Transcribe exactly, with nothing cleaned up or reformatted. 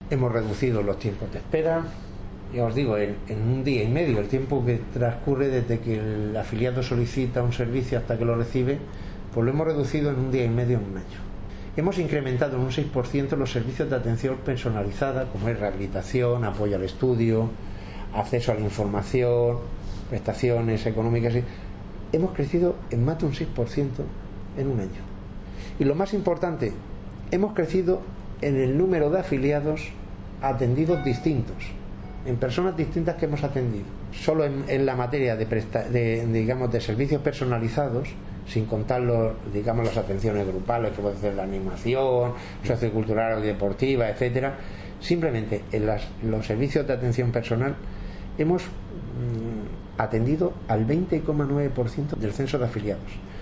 hemos reducido los tiempos de espera. Ya os digo, en, en un día y medio, el tiempo que transcurre desde que el afiliado solicita un servicio hasta que lo recibe, pues lo hemos reducido en un día y medio, en un año. Hemos incrementado en un seis por ciento los servicios de atención personalizada, como es rehabilitación, apoyo al estudio, acceso a la información, prestaciones económicas. Hemos crecido en más de un seis por ciento en un año. Y lo más importante, hemos crecido en el número de afiliados atendidos distintos, en personas distintas que hemos atendido. Solo en, en la materia de, presta, de, digamos, de servicios personalizados, sin contar los, digamos, las atenciones grupales, que puede ser la animación, sociocultural o deportiva, etcétera. Simplemente en las, los servicios de atención personal hemos mmm, atendido al veinte coma nueve por ciento del censo de afiliados.